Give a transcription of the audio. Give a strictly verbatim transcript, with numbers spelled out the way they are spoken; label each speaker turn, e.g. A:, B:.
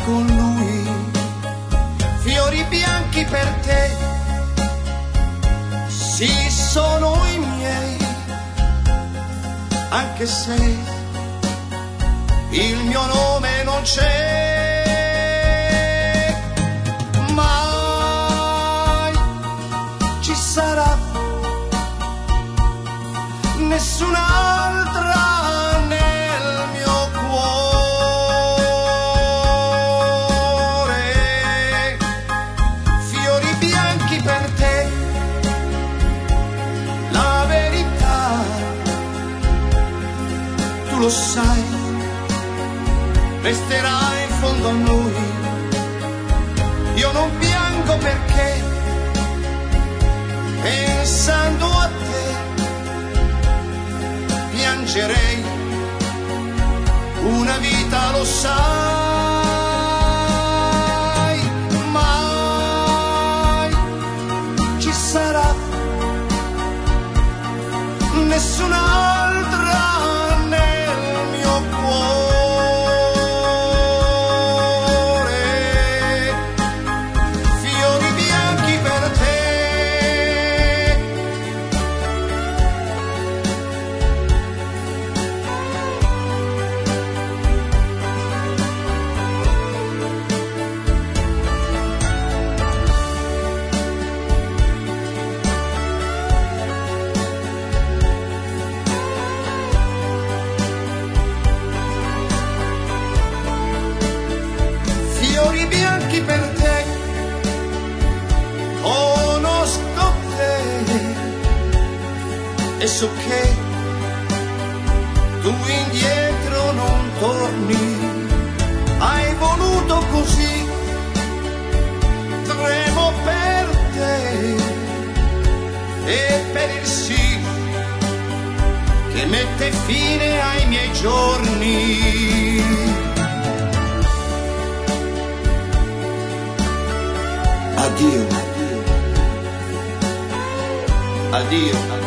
A: con lui, fiori bianchi per te, sì sono i miei, anche se il mio nome non c'è, mai ci sarà nessun'altra nel mio cuore, fiori bianchi per te, la verità tu lo sai, resterà in fondo a noi, io non piango perché pensando a te piangerei una vita, lo sai, mai ci sarà nessun'altra nel mio cuore, fiori bianchi per te. Fiori bianchi per te, conosco te e so che tu indietro non torni, hai voluto così, tremo per te e per il sì che mette fine ai miei giorni. Addio, addio, addio.